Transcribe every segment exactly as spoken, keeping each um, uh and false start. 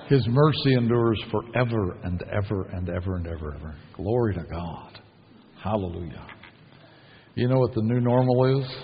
His mercy endures forever and ever and ever and ever and ever. Glory to God. Hallelujah. You know what the new normal is?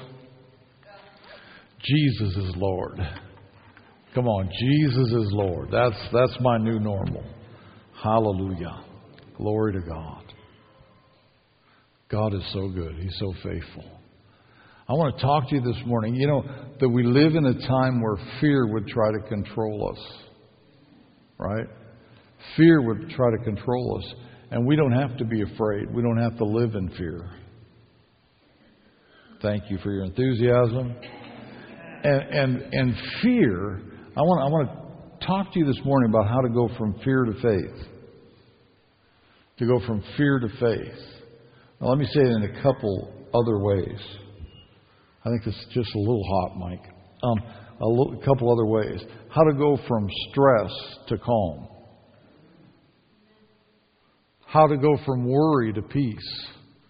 Jesus is Lord. Come on, Jesus is Lord. That's that's my new normal. Hallelujah. Glory to God. God is so good. He's so faithful. I want to talk to you this morning. You know, that we live in a time where fear would try to control us. Right? Fear would try to control us. And we don't have to be afraid. We don't have to live in fear. Thank you for your enthusiasm. And and, and fear, I want, I want to talk to you this morning about how to go from fear to faith. To go from fear to faith. Now, let me say it in a couple other ways. I think it's just a little hot, Mike. Um, a little, couple other ways. How to go from stress to calm. How to go from worry to peace.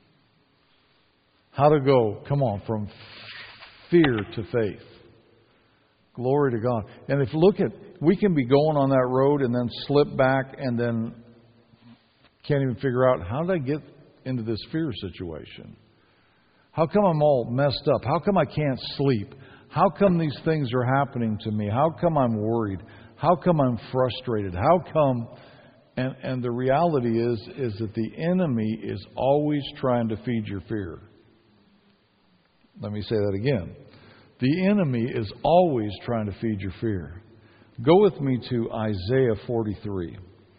How to go, come on, from fear to faith. Glory to God. And if look at, we can be going on that road and then slip back and then can't even figure out, how did I get into this fear situation? How come I'm all messed up? How come I can't sleep? How come these things are happening to me? How come I'm worried? How come I'm frustrated? How come... And, and the reality is, is that the enemy is always trying to feed your fear. Let me say that again. The enemy is always trying to feed your fear. Go with me to Isaiah forty-three.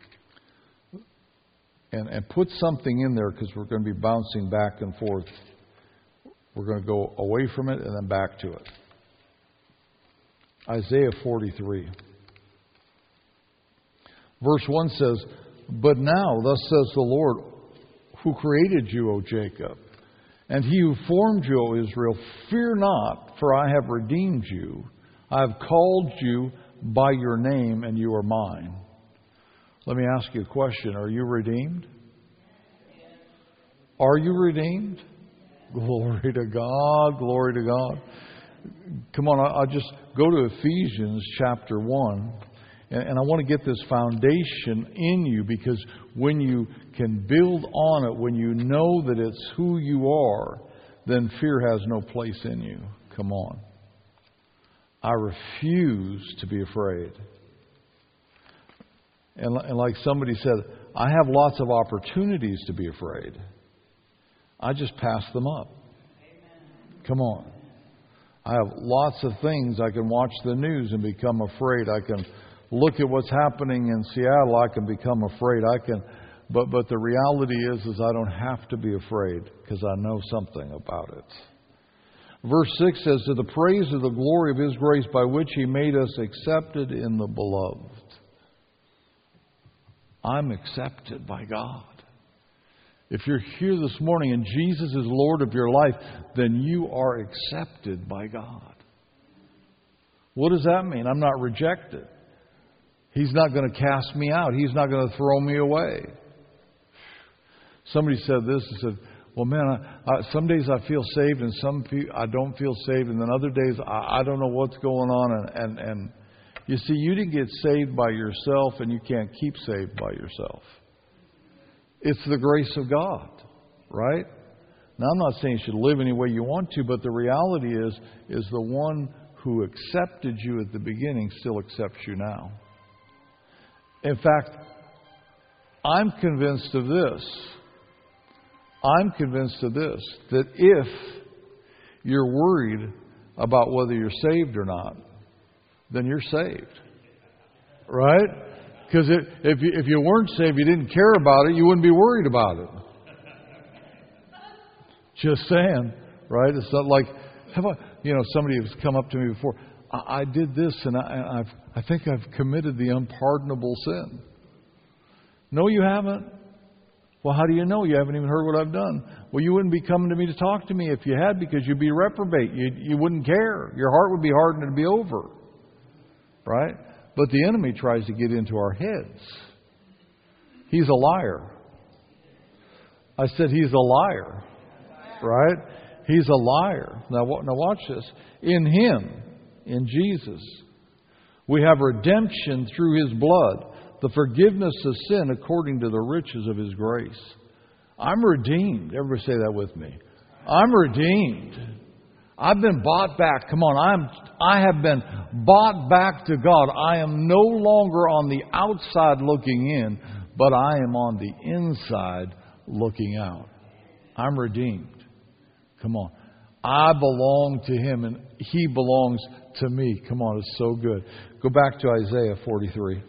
And, and put something in there, because we're going to be bouncing back and forth. We're going to go away from it and then back to it. Isaiah forty-three. Verse one says, "But now, thus says the Lord, who created you, O Jacob, and he who formed you, O Israel, fear not, for I have redeemed you. I have called you by your name, and you are mine." Let me ask you a question. Are you redeemed? Are you redeemed? Glory to God. Glory to God. Come on, I'll just go to Ephesians chapter one. And I want to get this foundation in you, because when you can build on it, when you know that it's who you are, then fear has no place in you. Come on. I refuse to be afraid. And, and like somebody said, I have lots of opportunities to be afraid. I just pass them up. Come on. I have lots of things. I can watch the news and become afraid. I can look at what's happening in Seattle. I can become afraid. I can, but but the reality is, is I don't have to be afraid, because I know something about it. Verse six says, "To the praise of the glory of His grace, by which He made us accepted in the Beloved." I'm accepted by God. If you're here this morning and Jesus is Lord of your life, then you are accepted by God. What does that mean? I'm not rejected. He's not going to cast me out. He's not going to throw me away. Somebody said this, and said, well, man, I, I, some days I feel saved and some pe- I don't feel saved. And then other days I, I don't know what's going on. And, and, and you see, you didn't get saved by yourself, and you can't keep saved by yourself. It's the grace of God, right? Now, I'm not saying you should live any way you want to, but the reality is, is the one who accepted you at the beginning still accepts you now. In fact, I'm convinced of this. I'm convinced of this, that if you're worried about whether you're saved or not, then you're saved. Right? Because if you, if you weren't saved, you didn't care about it, you wouldn't be worried about it. Just saying. Right? It's not like, have I, you know, somebody has come up to me before, I, I did this and I, I've, I think I've committed the unpardonable sin. No, you haven't. Well, how do you know? You haven't even heard what I've done. Well, you wouldn't be coming to me to talk to me if you had, because you'd be reprobate. You, you wouldn't care. Your heart would be hardened and it'd be over. Right? But the enemy tries to get into our heads. He's a liar. I said he's a liar. Right? He's a liar. Now, now watch this. In Him, in Jesus, We have redemption through His blood, the forgiveness of sin according to the riches of His grace. I'm redeemed. Everybody say that with me. I'm redeemed. I've been bought back. Come on, I'm, I have been bought back to God. I am no longer on the outside looking in, but I am on the inside looking out. I'm redeemed. Come on. I belong to Him and He belongs to me. Come on, it's so good. Go back to Isaiah forty-three.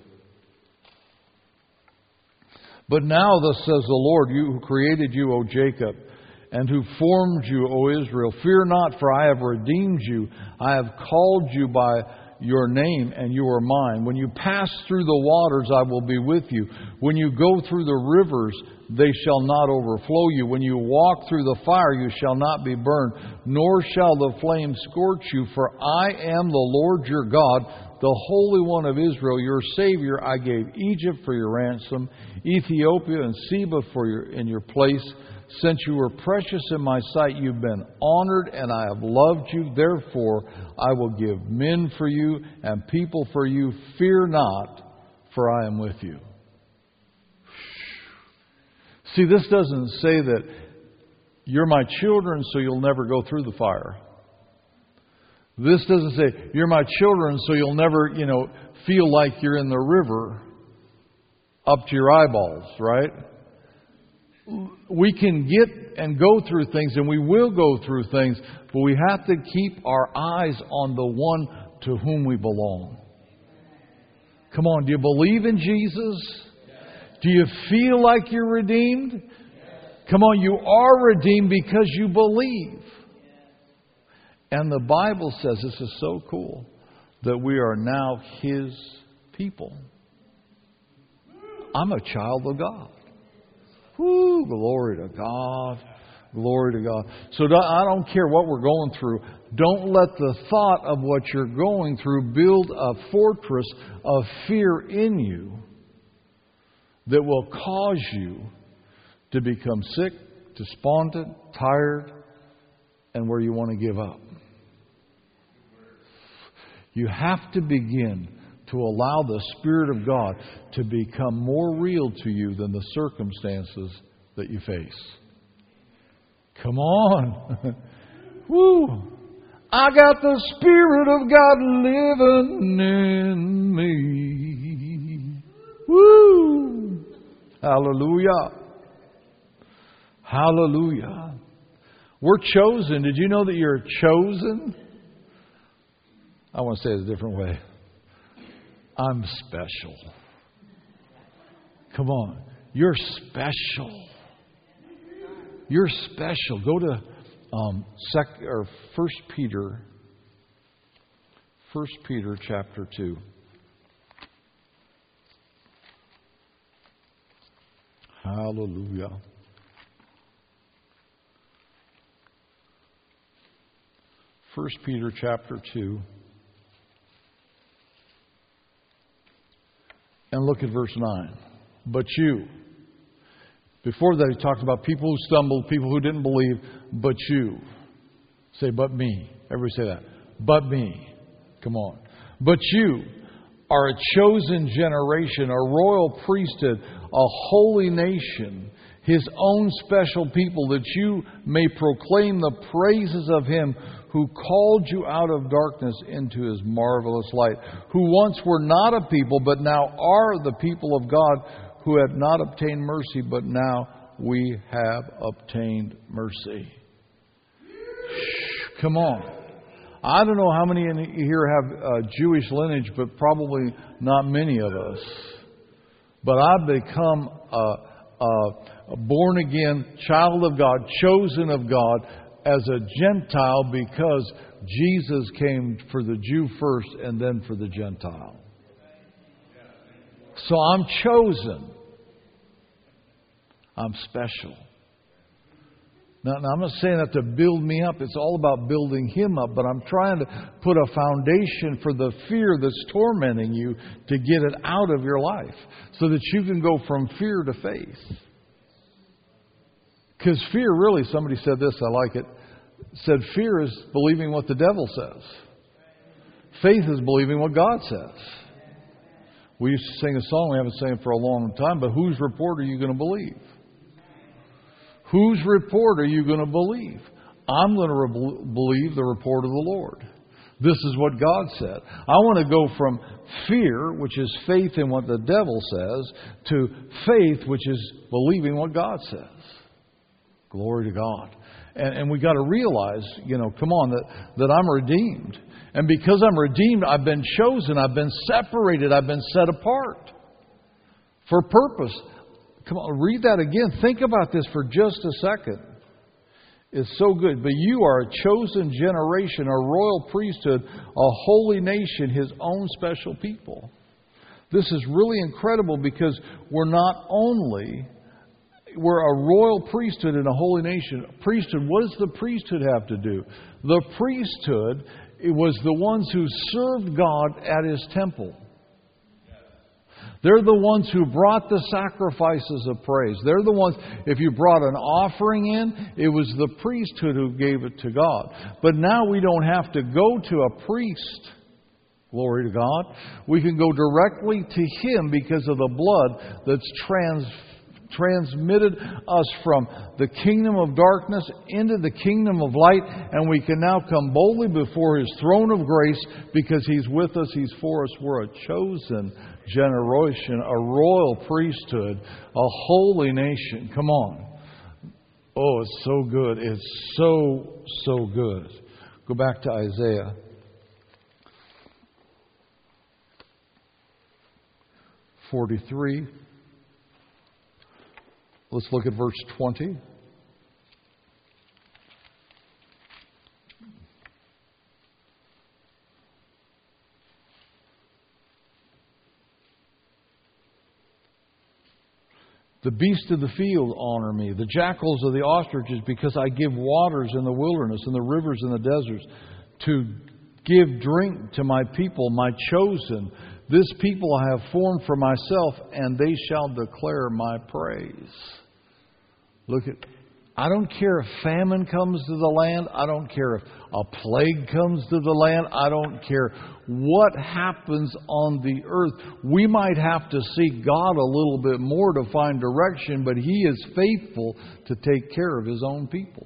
But now thus says the Lord, you who created you, O Jacob, and who formed you, O Israel, fear not, for I have redeemed you. I have called you by your name, and you are mine. When you pass through the waters, I will be with you. When you go through the rivers, they shall not overflow you. When you walk through the fire, you shall not be burned, nor shall the flame scorch you. For I am the Lord your God, the Holy One of Israel, your Savior. I gave Egypt for your ransom, Ethiopia and Seba for your in your place. Since you were precious in my sight, you've been honored, and I have loved you. Therefore, I will give men for you and people for you. Fear not, for I am with you. See, this doesn't say that you're my children, so you'll never go through the fire. This doesn't say you're my children, so you'll never, you know, feel like you're in the river up to your eyeballs, right? We can get and go through things, and we will go through things, but we have to keep our eyes on the one to whom we belong. Come on, do you believe in Jesus? Do you feel like you're redeemed? Come on, you are redeemed because you believe. And the Bible says, this is so cool, that we are now His people. I'm a child of God. Woo, glory to God. Glory to God. So I don't care what we're going through. Don't let the thought of what you're going through build a fortress of fear in you that will cause you to become sick, despondent, tired, and where you want to give up. You have to begin to allow the Spirit of God to become more real to you than the circumstances that you face. Come on. Woo. I got the Spirit of God living in me. Woo. Hallelujah. Hallelujah. We're chosen. Did you know that you're chosen? I want to say it a different way. I'm special. Come on. You're special. You're special. Go to um, sec- or First Peter. First Peter chapter two. Hallelujah. First Peter chapter two. And look at verse nine. But you. Before that, he talked about people who stumbled, people who didn't believe. But you. Say, but me. Everybody say that. But me. Come on. But you are a chosen generation, a royal priesthood, a holy nation, His own special people, that you may proclaim the praises of Him who called you out of darkness into His marvelous light, who once were not a people, but now are the people of God, who have not obtained mercy, but now we have obtained mercy. Shh, come on. I don't know how many in here have uh, Jewish lineage, but probably not many of us. But I've become a, a, a born-again child of God, chosen of God, as a Gentile because Jesus came for the Jew first and then for the Gentile. So I'm chosen. I'm special. Now, now, I'm not saying that to build me up. It's all about building Him up. But I'm trying to put a foundation for the fear that's tormenting you to get it out of your life so that you can go from fear to faith. Because fear really, somebody said this, I like it, said fear is believing what the devil says. Faith is believing what God says. We used to sing a song, we haven't sang it for a long time, but whose report are you going to believe? Whose report are you going to believe? I'm going to re- believe the report of the Lord. This is what God said. I want to go from fear, which is faith in what the devil says, to faith, which is believing what God says. Glory to God. And, and we got to realize, you know, come on, that, that I'm redeemed. And because I'm redeemed, I've been chosen, I've been separated, I've been set apart for purpose. Come on, read that again. Think about this for just a second. It's so good. But you are a chosen generation, a royal priesthood, a holy nation, His own special people. This is really incredible because we're not only, we're a royal priesthood and a holy nation. Priesthood, what does the priesthood have to do? The priesthood, it was the ones who served God at His temple. They're the ones who brought the sacrifices of praise. They're the ones, if you brought an offering in, it was the priesthood who gave it to God. But now we don't have to go to a priest. Glory to God. We can go directly to Him because of the blood that's trans, transmitted us from the kingdom of darkness into the kingdom of light. And we can now come boldly before His throne of grace because He's with us, He's for us. We're a chosen generation, a royal priesthood, a holy nation. Come on. Oh, it's so good. It's so, so good. Go back to Isaiah. forty-three. Let's look at verse twenty. The beasts of the field honor me, the jackals of the ostriches, because I give waters in the wilderness and the rivers in the deserts to give drink to my people, my chosen. This people I have formed for myself, and they shall declare my praise. Look at, I don't care if famine comes to the land. I don't care if a plague comes to the land. I don't care what happens on the earth. We might have to seek God a little bit more to find direction, but He is faithful to take care of His own people.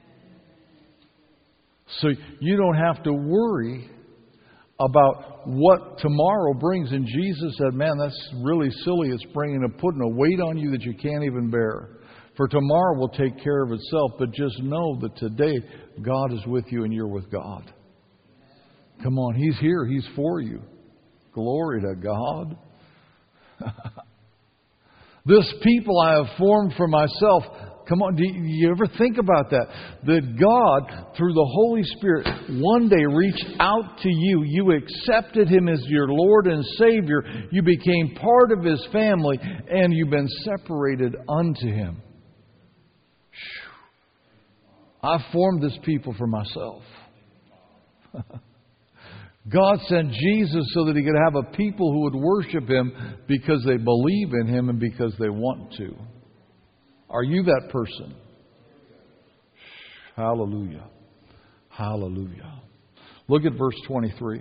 So you don't have to worry about what tomorrow brings. And Jesus said, man, that's really silly. It's bringing a putting a weight on you that you can't even bear. For tomorrow will take care of itself. But just know that today God is with you and you're with God. Come on, He's here. He's for you. Glory to God. This people I have formed for myself. Come on, do you ever think about that? That God, through the Holy Spirit, one day reached out to you. You accepted Him as your Lord and Savior. You became part of His family, and you've been separated unto Him. I formed this people for myself. God sent Jesus so that He could have a people who would worship Him because they believe in Him and because they want to. Are you that person? Hallelujah. Hallelujah. Look at verse twenty-three.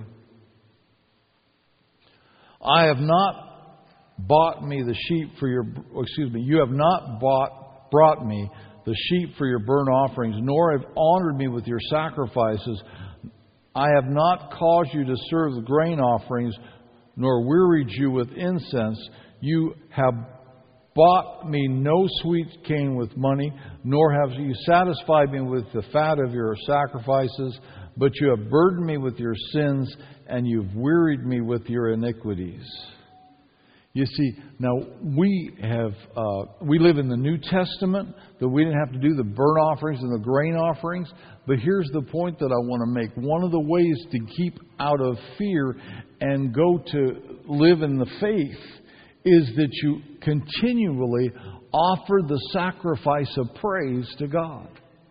I have not bought me the sheep for your, excuse me, you have not bought, brought me the sheep for your burnt offerings, nor have honored me with your sacrifices. I have not caused you to serve the grain offerings, nor wearied you with incense. You have bought me no sweet cane with money, nor have you satisfied me with the fat of your sacrifices, but you have burdened me with your sins, and you've wearied me with your iniquities. You see, now we have uh, we live in the New Testament, that we didn't have to do the burnt offerings and the grain offerings. But here's the point that I want to make. One of the ways to keep out of fear and go to live in the faith is that you continually offer the sacrifice of praise to God.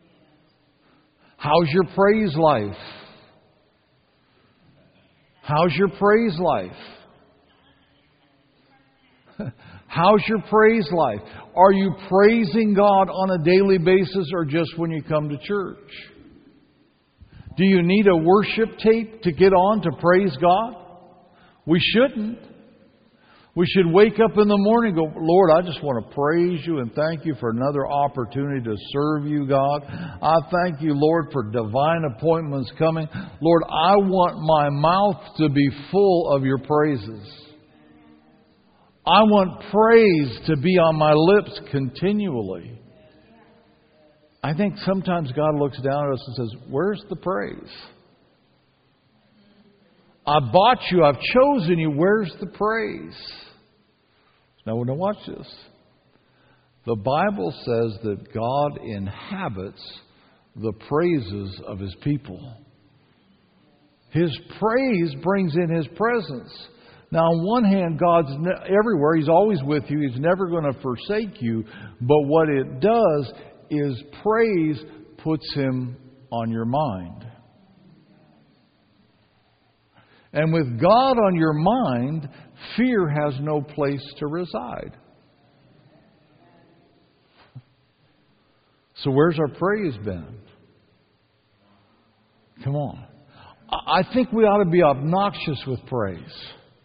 How's your praise life? How's your praise life? How's your praise life? Are you praising God on a daily basis or just when you come to church? Do you need a worship tape to get on to praise God? We shouldn't. We should wake up in the morning and go, Lord, I just want to praise you and thank you for another opportunity to serve you, God. I thank you, Lord, for divine appointments coming. Lord, I want my mouth to be full of your praises. I want praise to be on my lips continually. I think sometimes God looks down at us and says, where's the praise? I bought you. I've chosen you. Where's the praise? Now, now watch this. The Bible says that God inhabits the praises of His people. His praise brings in His presence. Now, on one hand, God's ne- everywhere. He's always with you. He's never going to forsake you. But what it does is praise puts Him on your mind. And with God on your mind, fear has no place to reside. So where's our praise been? Come on. I think we ought to be obnoxious with praise.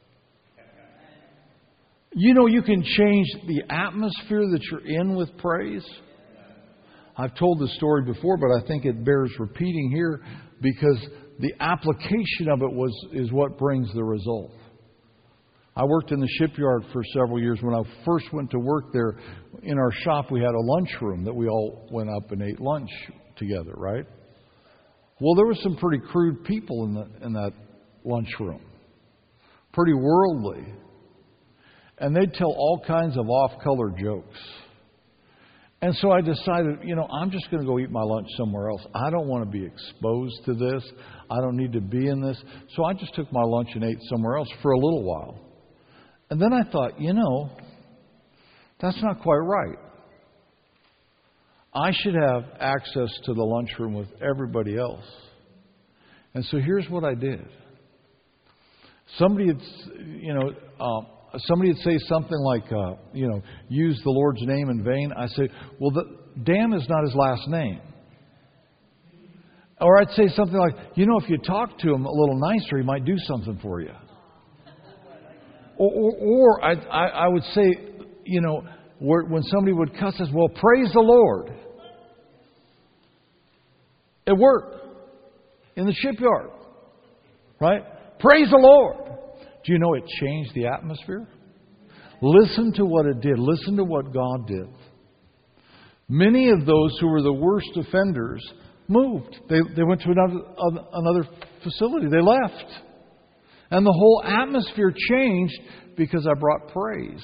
You know, you can change the atmosphere that you're in with praise. I've told this story before, but I think it bears repeating here because the application of it was is what brings the result. I worked in the shipyard for several years. When I first went to work there, in our shop we had a lunchroom that we all went up and ate lunch together, right? Well, there were some pretty crude people in the in that lunchroom. Pretty worldly. And they'd tell all kinds of off-color jokes. And so I decided, you know, I'm just going to go eat my lunch somewhere else. I don't want to be exposed to this. I don't need to be in this. So I just took my lunch and ate somewhere else for a little while. And then I thought, you know, that's not quite right. I should have access to the lunchroom with everybody else. And so here's what I did. Somebody had, you know, um, somebody would say something like, uh, you know, use the Lord's name in vain. I say, well, the, Dan is not his last name. Or I'd say something like, you know, if you talk to him a little nicer, he might do something for you. Or, or, or I, I, I would say, you know, where, when somebody would cuss us, well, praise the Lord. It worked in the shipyard, right? Praise the Lord. Do you know it changed the atmosphere? Listen to what it did. Listen to what God did. Many of those who were the worst offenders moved. They, they went to another, another facility. They left. And the whole atmosphere changed because I brought praise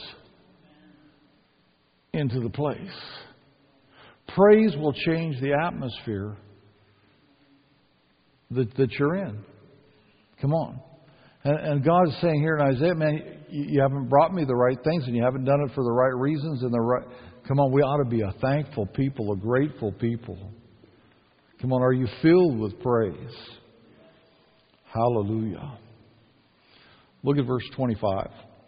into the place. Praise will change the atmosphere that, that you're in. Come on. And, and God is saying here in Isaiah, man, you, you haven't brought me the right things and you haven't done it for the right reasons and the right. Come on, we ought to be a thankful people, a grateful people. Come on, are you filled with praise? Hallelujah. Look at verse twenty-five.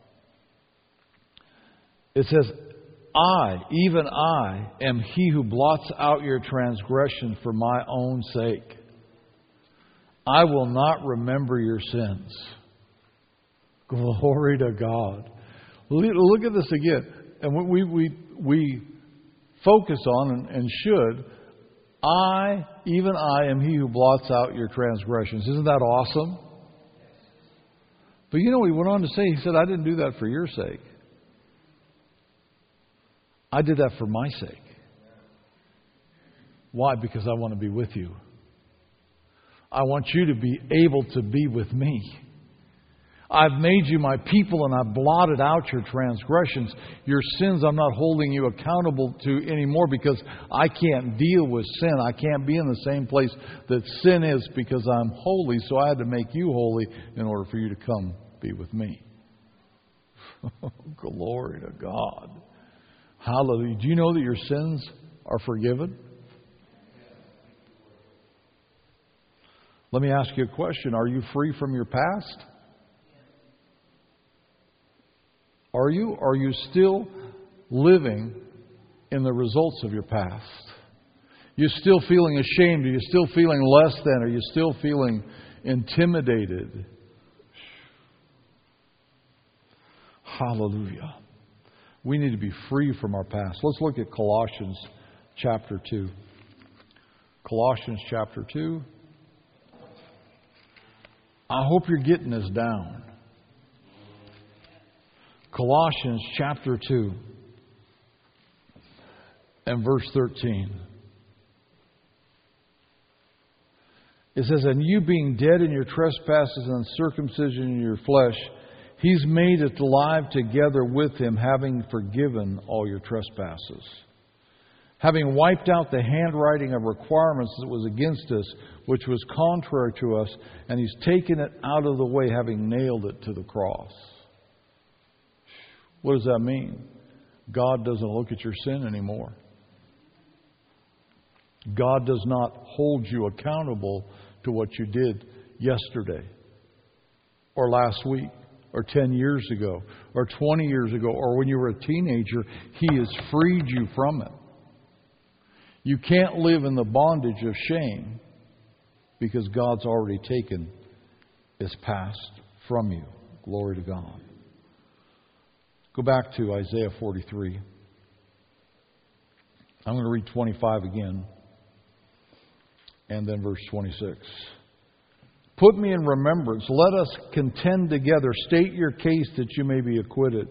It says, I, even I, am he who blots out your transgression for my own sake. I will not remember your sins. Glory to God. Look at this again. And we we we focus on and, and should. I, even I, am he who blots out your transgressions. Isn't that awesome? But you know, he went on to say, he said, I didn't do that for your sake. I did that for my sake. Why? Because I want to be with you. I want you to be able to be with me. I've made you my people and I've blotted out your transgressions. Your sins I'm not holding you accountable to anymore because I can't deal with sin. I can't be in the same place that sin is because I'm holy. So I had to make you holy in order for you to come be with me. Glory to God. Hallelujah. Do you know that your sins are forgiven? Let me ask you a question. Are you free from your past? Are you? Are you still living in the results of your past? You still feeling ashamed? Are you still feeling less than? Are you still feeling intimidated? Hallelujah. We need to be free from our past. Let's look at Colossians chapter two. Colossians chapter two. I hope you're getting this down. Colossians chapter two and verse thirteen. It says, and you being dead in your trespasses and uncircumcision in your flesh, He's made it alive together with Him, having forgiven all your trespasses. Having wiped out the handwriting of requirements that was against us, which was contrary to us, and He's taken it out of the way, having nailed it to the cross. What does that mean? God doesn't look at your sin anymore. God does not hold you accountable to what you did yesterday, or last week, or ten years ago, or twenty years ago, or when you were a teenager. He has freed you from it. You can't live in the bondage of shame because God's already taken His past from you. Glory to God. Go back to Isaiah forty-three. I'm going to read twenty-five again. And then verse twenty-six. Put me in remembrance. Let us contend together. State your case that you may be acquitted.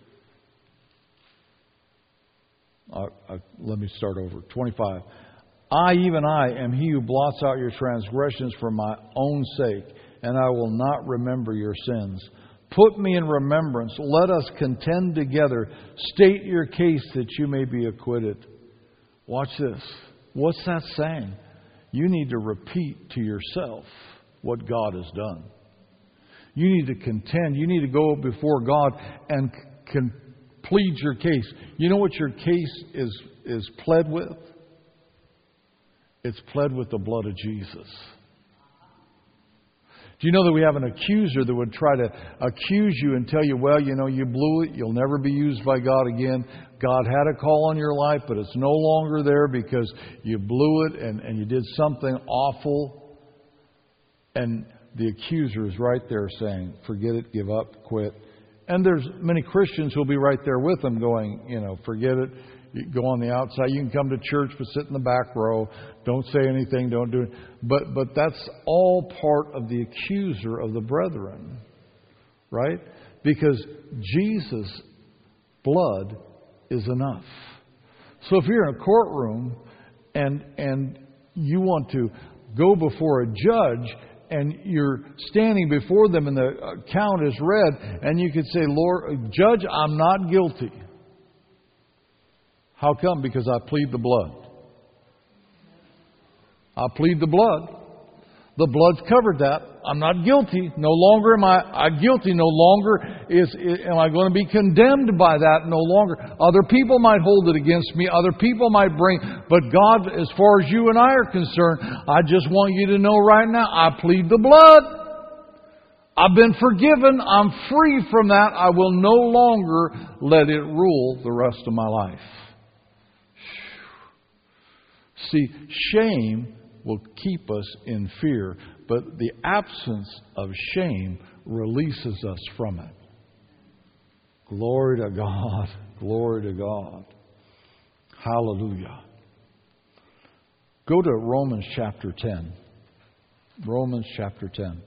Uh, uh, let me start over. twenty-five. I, even I, am He who blots out your transgressions for my own sake, and I will not remember your sins. Put me in remembrance. Let us contend together. State your case that you may be acquitted. Watch this. What's that saying? You need to repeat to yourself what God has done. You need to contend. You need to go before God and can plead your case. You know what your case is, is pled with? It's pled with the blood of Jesus. Do you know that we have an accuser that would try to accuse you and tell you, well, you know, you blew it. You'll never be used by God again. God had a call on your life, but it's no longer there because you blew it and, and you did something awful. And the accuser is right there saying, forget it, give up, quit. And there's many Christians who'll be right there with them going, you know, forget it. You go on the outside. You can come to church, but sit in the back row. Don't say anything. Don't do it. But but that's all part of the accuser of the brethren, right? Because Jesus' blood is enough. So if you're in a courtroom and and you want to go before a judge and you're standing before them and the count is read, and you could say, Lord, Judge, I'm not guilty. How come? Because I plead the blood. I plead the blood. The blood's covered that. I'm not guilty. No longer am I, I guilty. No longer is, is am I going to be condemned by that. No longer. Other people might hold it against me. Other people might bring. But God, as far as you and I are concerned, I just want you to know right now, I plead the blood. I've been forgiven. I'm free from that. I will no longer let it rule the rest of my life. See, shame will keep us in fear, but the absence of shame releases us from it. Glory to God. Glory to God. Hallelujah. Go to Romans chapter ten. Romans chapter ten.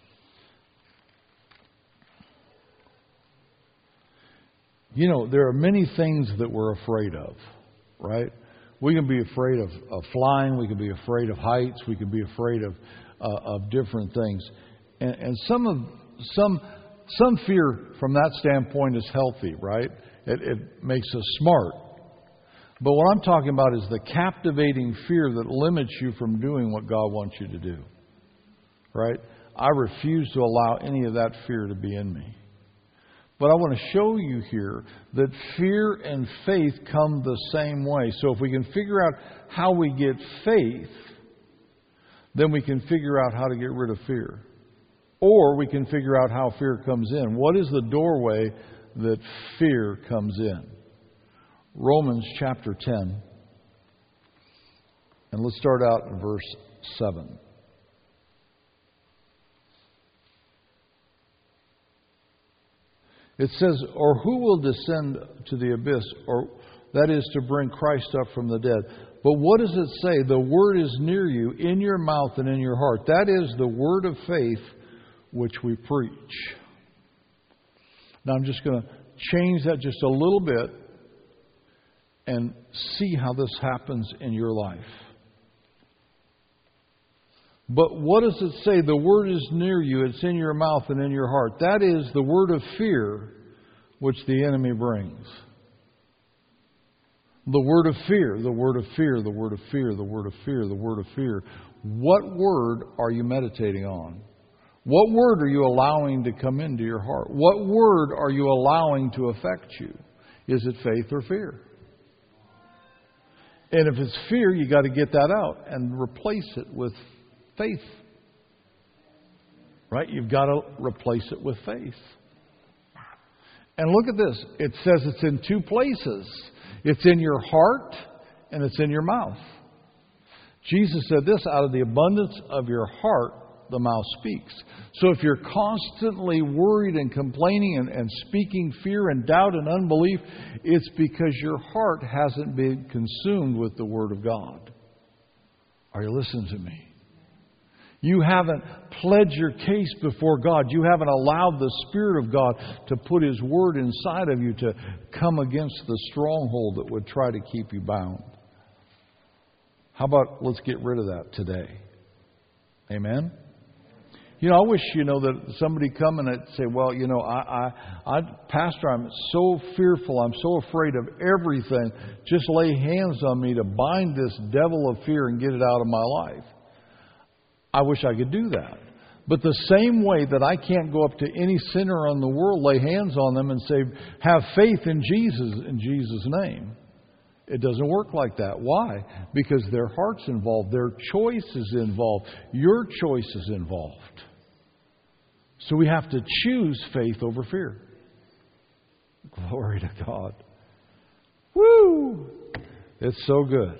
You know, there are many things that we're afraid of, right? We can be afraid of, of flying. We can be afraid of heights. We can be afraid of uh, of different things. And, and some of some some fear from that standpoint is healthy, right? It, it makes us smart. But what I'm talking about is the captivating fear that limits you from doing what God wants you to do, right? I refuse to allow any of that fear to be in me. But I want to show you here that fear and faith come the same way. So if we can figure out how we get faith, then we can figure out how to get rid of fear. Or we can figure out how fear comes in. What is the doorway that fear comes in? Romans chapter ten. And let's start out in verse seven. It says, or who will descend to the abyss, or that is to bring Christ up from the dead? But what does it say? The word is near you, in your mouth and in your heart. That is the word of faith which we preach. Now I'm just going to change that just a little bit and see how this happens in your life. But what does it say? The word is near you, it's in your mouth and in your heart. That is the word of fear which the enemy brings. The word of fear, the word of fear, the word of fear, the word of fear, the word of fear. What word are you meditating on? What word are you allowing to come into your heart? What word are you allowing to affect you? Is it faith or fear? And if it's fear, you got to get that out and replace it with faith. Right? You've got to replace it with faith. And look at this. It says it's in two places. It's in your heart and it's in your mouth. Jesus said this, out of the abundance of your heart, the mouth speaks. So if you're constantly worried and complaining and, and speaking fear and doubt and unbelief, it's because your heart hasn't been consumed with the Word of God. Are you listening to me? You haven't pledged your case before God. You haven't allowed the Spirit of God to put His Word inside of you to come against the stronghold that would try to keep you bound. How about let's get rid of that today? Amen? You know, I wish, you know, that somebody come and I'd say, well, you know, I, I, I, Pastor, I'm so fearful. I'm so afraid of everything. Just lay hands on me to bind this devil of fear and get it out of my life. I wish I could do that. But the same way that I can't go up to any sinner in the world, lay hands on them and say, have faith in Jesus, in Jesus' name. It doesn't work like that. Why? Because their heart's involved. Their choice is involved. Your choice is involved. So we have to choose faith over fear. Glory to God. Woo! It's so good.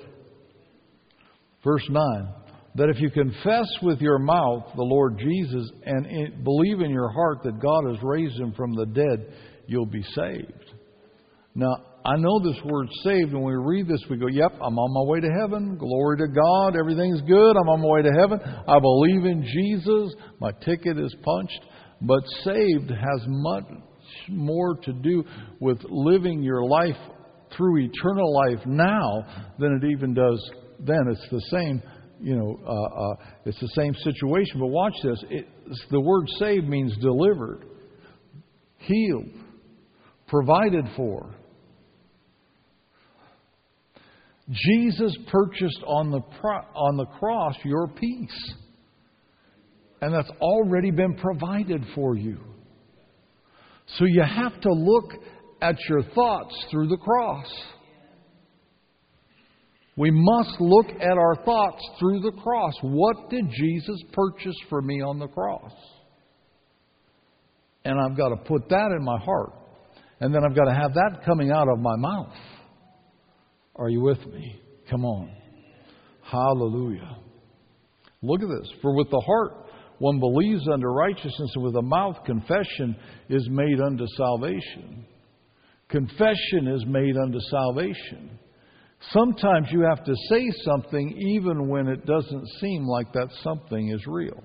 Verse nine. That if you confess with your mouth the Lord Jesus and in, believe in your heart that God has raised Him from the dead, you'll be saved. Now, I know this word saved. When we read this, we go, yep, I'm on my way to heaven. Glory to God. Everything's good. I'm on my way to heaven. I believe in Jesus. My ticket is punched. But saved has much more to do with living your life through eternal life now than it even does then. It's the same, you know, uh, uh, it's the same situation. But watch this. It, the word saved means delivered, healed, provided for. Jesus purchased on the pro- on the cross your peace. And that's already been provided for you. So you have to look at your thoughts through the cross. We must look at our thoughts through the cross. What did Jesus purchase for me on the cross? And I've got to put that in my heart. And then I've got to have that coming out of my mouth. Are you with me? Come on. Hallelujah. Look at this. For with the heart one believes unto righteousness, and with the mouth confession is made unto salvation. Confession is made unto salvation. Sometimes you have to say something even when it doesn't seem like that something is real.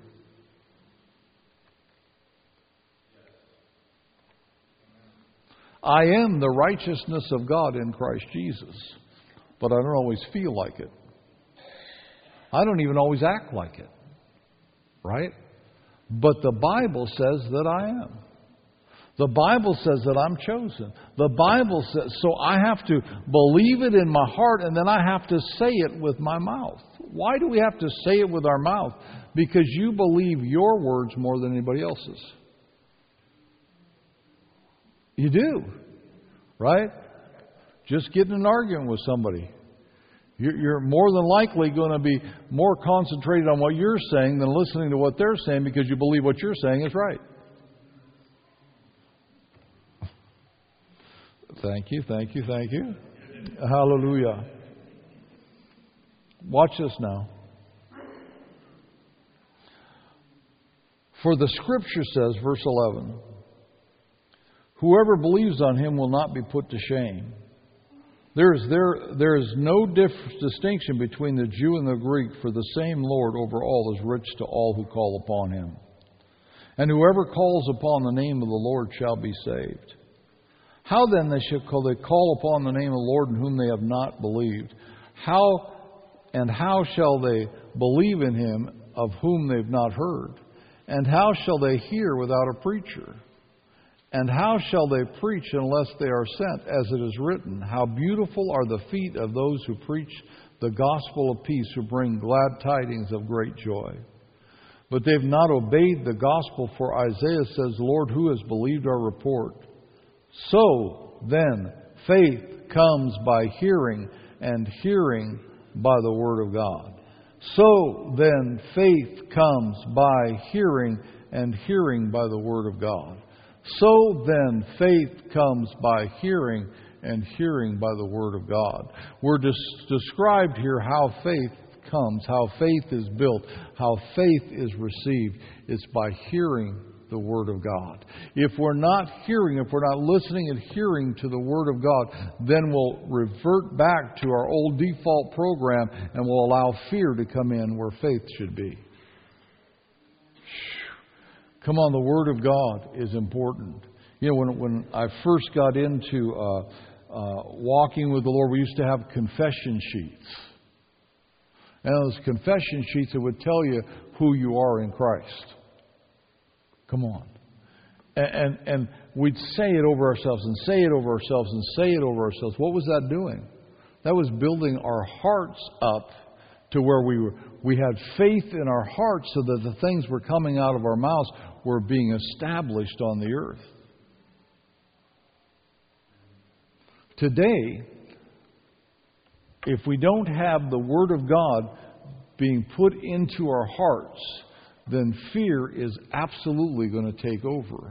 I am the righteousness of God in Christ Jesus, but I don't always feel like it. I don't even always act like it. Right? But the Bible says that I am. The Bible says that I'm chosen. The Bible says, so I have to believe it in my heart and then I have to say it with my mouth. Why do we have to say it with our mouth? Because you believe your words more than anybody else's. You do. Right? Just get in an argument with somebody. You're more than likely going to be more concentrated on what you're saying than listening to what they're saying because you believe what you're saying is right. Thank you, thank you, thank you. Hallelujah. Watch this now. For the Scripture says, verse eleven, whoever believes on Him will not be put to shame. There is, there, there is no diff- distinction between the Jew and the Greek, for the same Lord over all is rich to all who call upon Him. And whoever calls upon the name of the Lord shall be saved. How then they shall call, they call upon the name of the Lord in whom they have not believed? How and how shall they believe in Him of whom they've not heard? And how shall they hear without a preacher? And how shall they preach unless they are sent? As it is written, how beautiful are the feet of those who preach the gospel of peace, who bring glad tidings of great joy. But they've not obeyed the gospel, for Isaiah says, Lord, who has believed our report? So then, faith comes by hearing, and hearing by the word of God. So then, faith comes by hearing, and hearing by the word of God. So then, faith comes by hearing, and hearing by the word of God. We're des- described here how faith comes, how faith is built, how faith is received. It's by hearing the Word of God. If we're not hearing, if we're not listening and hearing to the Word of God, then we'll revert back to our old default program and we'll allow fear to come in where faith should be. Come on, the Word of God is important. You know, when, when I first got into uh, uh, walking with the Lord, we used to have confession sheets. And those confession sheets that would tell you who you are in Christ. Come on. And, and, and we'd say it over ourselves and say it over ourselves and say it over ourselves. What was that doing? That was building our hearts up to where we were. We had faith in our hearts so that the things were coming out of our mouths were being established on the earth. Today, if we don't have the Word of God being put into our hearts, then fear is absolutely going to take over.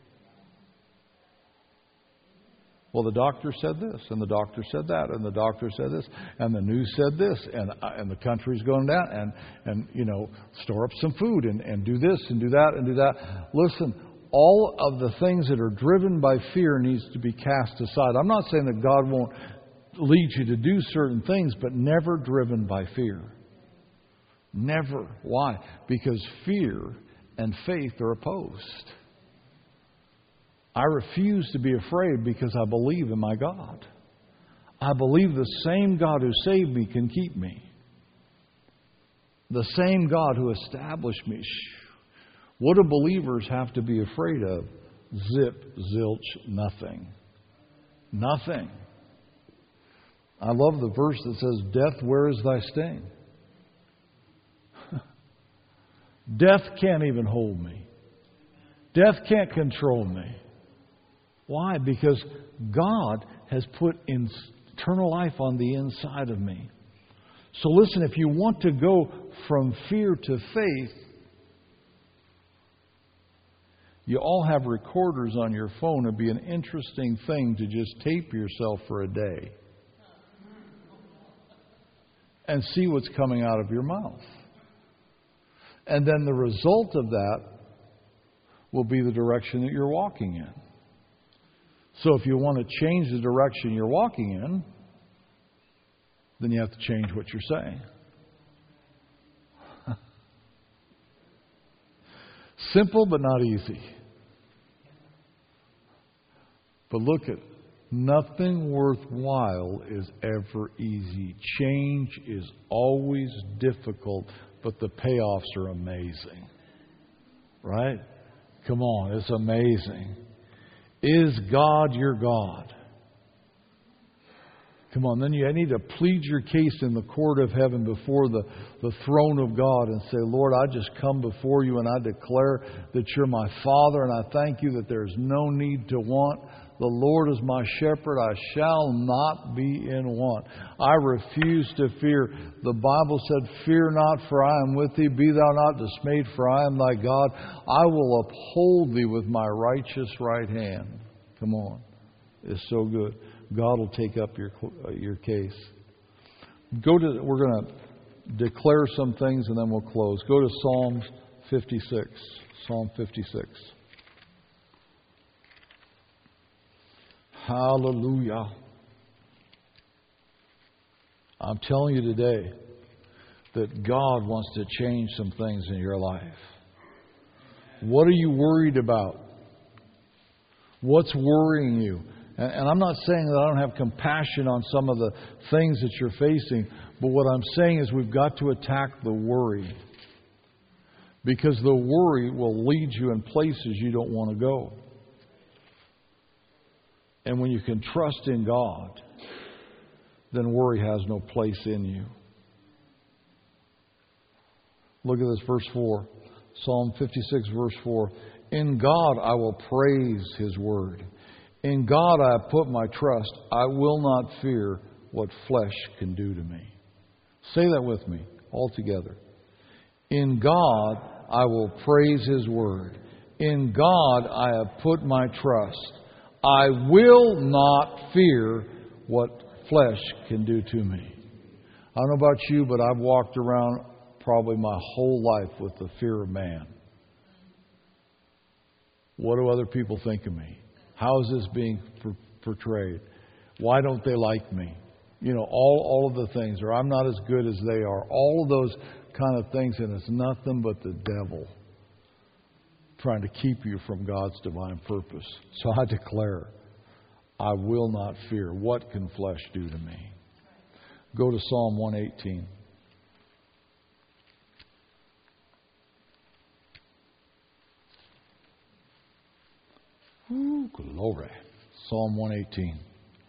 Well, the doctor said this, and the doctor said that, and the doctor said this, and the news said this, and uh, and the country's going down, and, and you know, store up some food, and, and do this, and do that, and do that. Listen, all of the things that are driven by fear needs to be cast aside. I'm not saying that God won't lead you to do certain things, but never driven by fear. Never. Why? Because fear and faith are opposed. I refuse to be afraid because I believe in my God. I believe the same God who saved me can keep me. The same God who established me. What do believers have to be afraid of? Zip, zilch, nothing. Nothing. I love the verse that says, Death, where is thy sting? Death can't even hold me. Death can't control me. Why? Because God has put eternal life on the inside of me. So listen, if you want to go from fear to faith, you all have recorders on your phone. It'd be an interesting thing to just tape yourself for a day and see what's coming out of your mouth. And then the result of that will be the direction that you're walking in. So if you want to change the direction you're walking in, then you have to change what you're saying. Simple but not easy. But look at, nothing worthwhile is ever easy. Change is always difficult, but the payoffs are amazing. Right? Come on, it's amazing. Is God your God? Come on, then you need to plead your case in the court of heaven before the, the throne of God and say, Lord, I just come before you and I declare that you're my Father, and I thank you that there's no need to want. The Lord is my shepherd, I shall not be in want. I refuse to fear. The Bible said, fear not, for I am with thee. Be thou not dismayed, for I am thy God. I will uphold thee with my righteous right hand. Come on. It's so good. God will take up your your case. Go to. We're going to declare some things and then we'll close. Go to Psalm fifty-six. Psalm fifty-six. Hallelujah. I'm telling you today that God wants to change some things in your life. What are you worried about? What's worrying you? And, and I'm not saying that I don't have compassion on some of the things that you're facing, but what I'm saying is we've got to attack the worry. Because the worry will lead you in places you don't want to go. And when you can trust in God, then worry has no place in you. Look at this, verse four. Psalm fifty-six, verse four. In God I will praise His word. In God I have put my trust. I will not fear what flesh can do to me. Say that with me, all together. In God I will praise His word. In God I have put my trust. I will not fear what flesh can do to me. I don't know about you, but I've walked around probably my whole life with the fear of man. What do other people think of me? How is this being per- portrayed? Why don't they like me? You know, all, all of the things. Or I'm not as good as they are. All of those kind of things. And it's nothing but the devil trying to keep you from God's divine purpose. So I declare, I will not fear. What can flesh do to me? Go to Psalm one eighteen. Ooh, glory. Psalm one eighteen.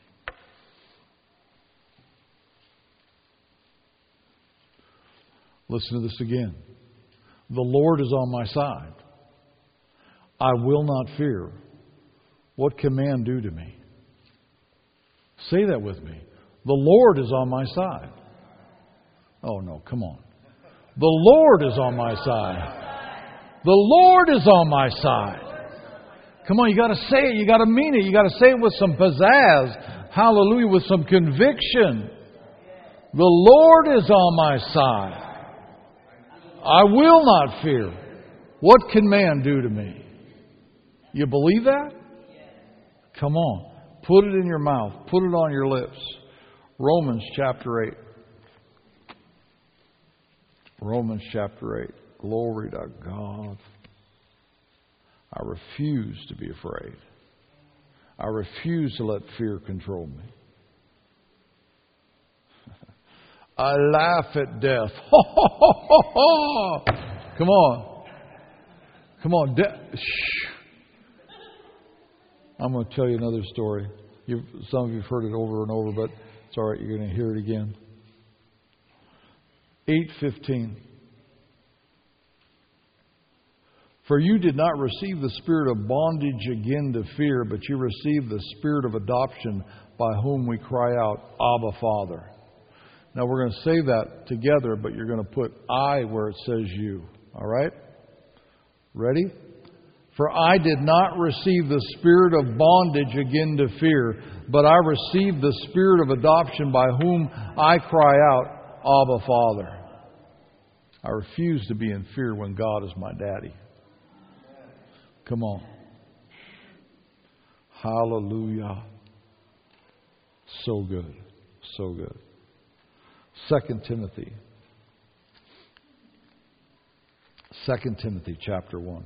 Listen to this again. The Lord is on my side. I will not fear. What can man do to me? Say that with me. The Lord is on my side. Oh no, come on. The Lord is on my side. The Lord is on my side. Come on, you got to say it. You got to mean it. You got to say it with some pizzazz. Hallelujah, with some conviction. The Lord is on my side. I will not fear. What can man do to me? You believe that? Come on. Put it in your mouth. Put it on your lips. Romans chapter eight. Romans chapter eight. Glory to God. I refuse to be afraid. I refuse to let fear control me. I laugh at death. Come on. Come on. De- Shh. I'm going to tell you another story. You've, some of you have heard it over and over, but it's all right. You're going to hear it again. eight fifteen. For you did not receive the spirit of bondage again to fear, but you received the spirit of adoption by whom we cry out, Abba, Father. Now we're going to say that together, but you're going to put I where it says you. All right? Ready? For I did not receive the spirit of bondage again to fear, but I received the spirit of adoption by whom I cry out, Abba, Father. I refuse to be in fear when God is my daddy. Come on. Hallelujah. So good. So good. Second Timothy. Second Timothy chapter one.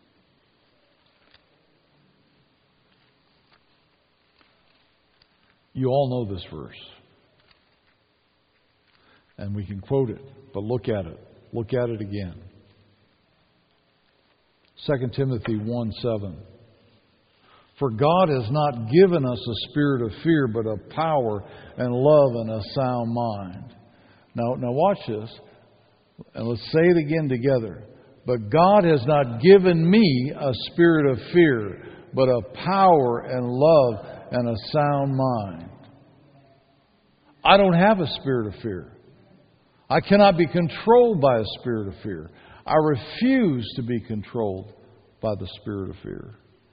You all know this verse. And we can quote it, but look at it. Look at it again. Second Timothy one seven. For God has not given us a spirit of fear, but of power and love and a sound mind. Now, now watch this. And let's say it again together. But God has not given me a spirit of fear, but of power and love and a sound mind. I don't have a spirit of fear. I cannot be controlled by a spirit of fear. I refuse to be controlled by the spirit of fear.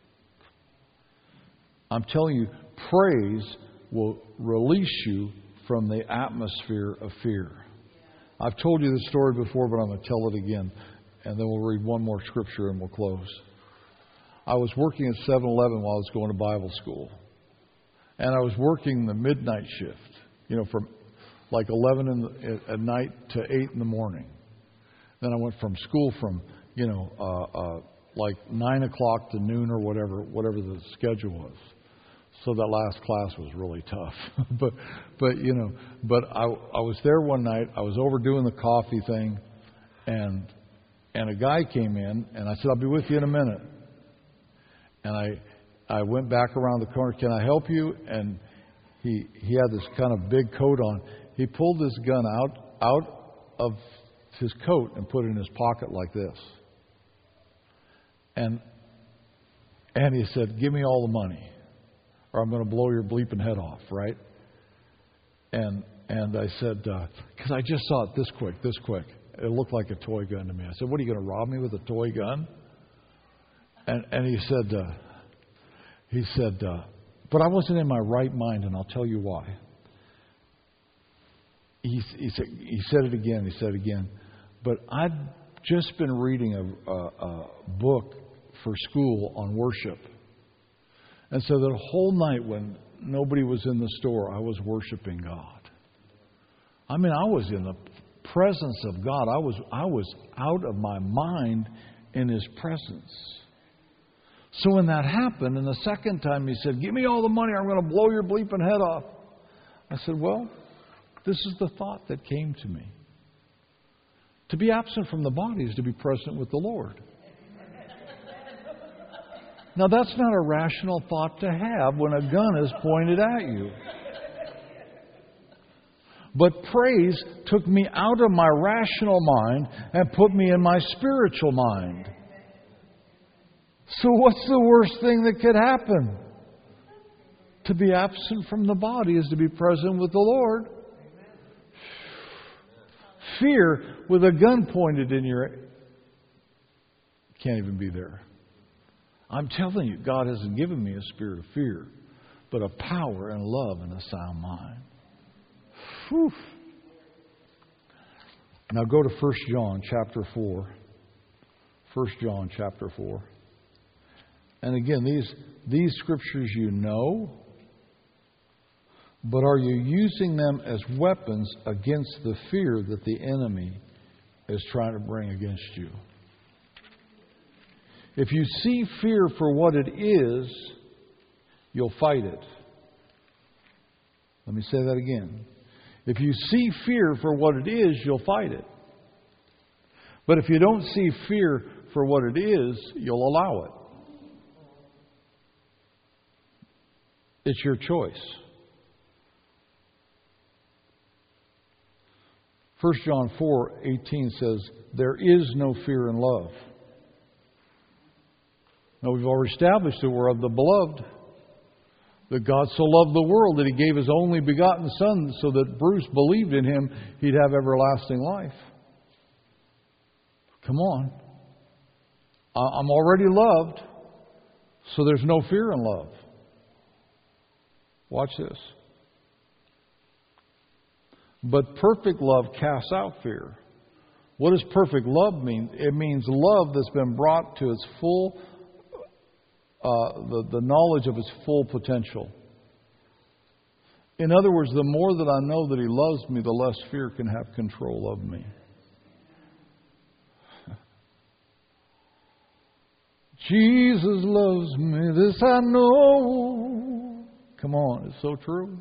I'm telling you, praise will release you from the atmosphere of fear. I've told you this story before, but I'm going to tell it again. And then we'll read one more scripture and we'll close. I was working at seven eleven while I was going to Bible school. And I was working the midnight shift, you know, from like eleven in the, at night to eight in the morning. Then I went from school from, you know, uh, uh, like nine o'clock to noon or whatever, whatever the schedule was. So that last class was really tough. but, but you know, but I, I was there one night. I was overdoing the coffee thing, and and a guy came in, and I said, "I'll be with you in a minute." And I I went back around the corner. "Can I help you?" And he he had this kind of big coat on. He pulled his gun out out of his coat and put it in his pocket like this. And and he said, "Give me all the money, or I'm going to blow your bleeping head off," right? And and I said, because I just saw it this quick, this quick. It looked like a toy gun to me. I said, "What, are you going to rob me with a toy gun?" And and he said, uh, he said, uh, "But I wasn't in my right mind, and I'll tell you why." He, he said he said it again. He said it again. But I'd just been reading a, a, a book for school on worship. And so the whole night when nobody was in the store, I was worshiping God. I mean, I was in the presence of God. I was I was out of my mind in His presence. So when that happened, and the second time he said, "Give me all the money, or I'm going to blow your bleeping head off." I said, "Well, this is the thought that came to me. To be absent from the body is to be present with the Lord." Now, that's not a rational thought to have when a gun is pointed at you. But praise took me out of my rational mind and put me in my spiritual mind. So what's the worst thing that could happen? To be absent from the body is to be present with the Lord. Fear with a gun pointed in your... Can't even be there. I'm telling you, God hasn't given me a spirit of fear, but of power and love and a sound mind. Whew. Now go to First John chapter four. First John chapter four. And again, these, these scriptures you know, but are you using them as weapons against the fear that the enemy is trying to bring against you? If you see fear for what it is, you'll fight it. Let me say that again. If you see fear for what it is, you'll fight it. But if you don't see fear for what it is, you'll allow it. It's your choice. First John four eighteen says, "There is no fear in love." Now, we've already established that we're of the beloved. That God so loved the world that He gave His only begotten Son so that Bruce believed in Him, he'd have everlasting life. Come on. I'm already loved, so there's no fear in love. Watch this. But perfect love casts out fear. What does perfect love mean? It means love that's been brought to its full Uh, the, the knowledge of its full potential. In other words, the more that I know that He loves me, the less fear can have control of me. Jesus loves me, this I know. Come on, it's so true.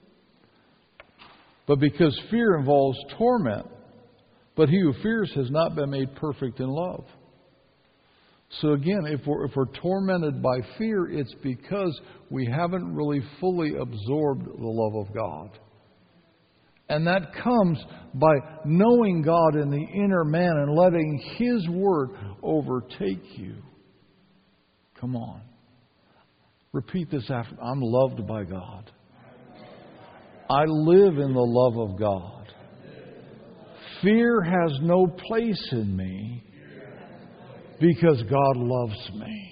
But because fear involves torment, but he who fears has not been made perfect in love. So again, if we're, if we're tormented by fear, it's because we haven't really fully absorbed the love of God. And that comes by knowing God in the inner man and letting His Word overtake you. Come on. Repeat this after. I'm loved by God. I live in the love of God. Fear has no place in me because God loves me.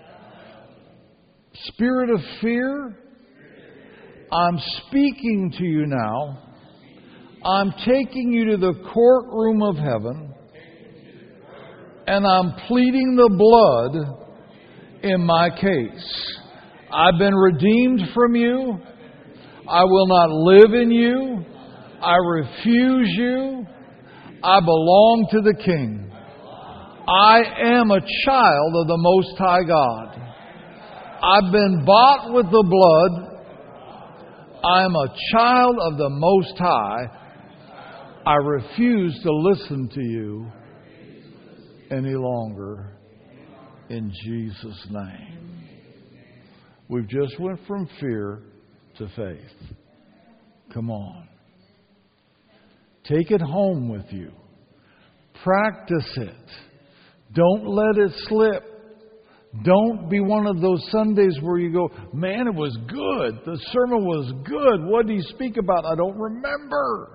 Spirit of fear, I'm speaking to you now. I'm taking you to the courtroom of heaven, and I'm pleading the blood in my case. I've been redeemed from you. I will not live in you. I refuse you. I belong to the King. I am a child of the Most High God. I've been bought with the blood. I'm a child of the Most High. I refuse to listen to you any longer. In Jesus' name. We've just went from fear to faith. Come on. Take it home with you. Practice it. Don't let it slip. Don't be one of those Sundays where you go, man, it was good. The sermon was good. What did he speak about? I don't remember.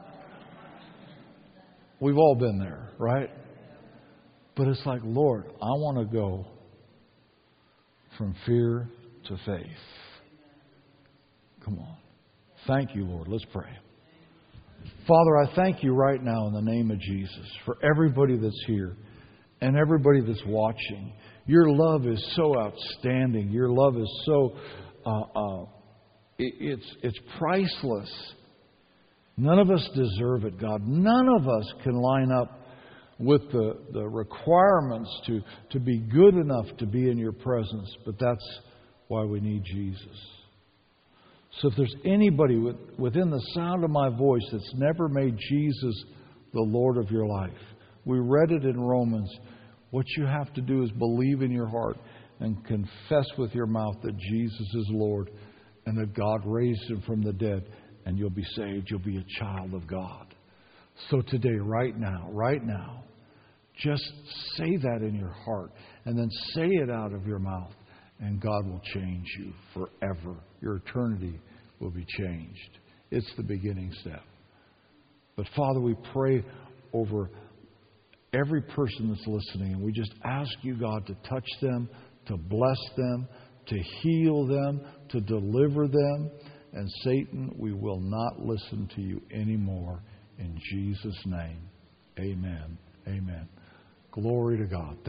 We've all been there, right? But it's like, Lord, I want to go from fear to faith. Come on. Thank you, Lord. Let's pray. Father, I thank you right now in the name of Jesus for everybody that's here and everybody that's watching. Your love is so outstanding. Your love is so, uh, uh, it, it's, it's priceless. None of us deserve it, God. None of us can line up with the, the requirements to, to be good enough to be in your presence. But that's why we need Jesus. So if there's anybody with, within the sound of my voice that's never made Jesus the Lord of your life, we read it in Romans. What you have to do is believe in your heart and confess with your mouth that Jesus is Lord and that God raised Him from the dead, and you'll be saved. You'll be a child of God. So today, right now, right now, just say that in your heart and then say it out of your mouth, and God will change you forever. Your eternity will be changed. It's the beginning step. But Father, we pray over every person that's listening, and we just ask you, God, to touch them, to bless them, to heal them, to deliver them. And Satan, we will not listen to you anymore. In Jesus' name, amen. Amen. Glory to God.